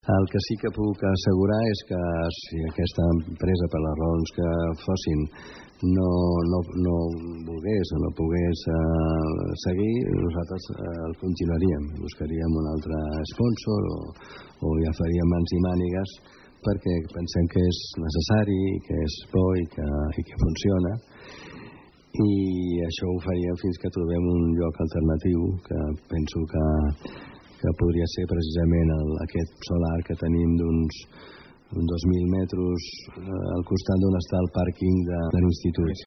El que sí que puc assegurar és que si aquesta empresa, per les raons que fossin, no volgués o no pogués seguir, nosaltres el continuaríem. Buscaríem un altre sponsor o ja faríem mans i mànigues perquè pensem que és necessari, que és bo i que funciona. I això ho faríem fins que trobem un lloc alternatiu que penso que podria ser precisament aquest solar que tenim d'uns 2.000 metres al costat d'on està el pàrquing de l'Institut.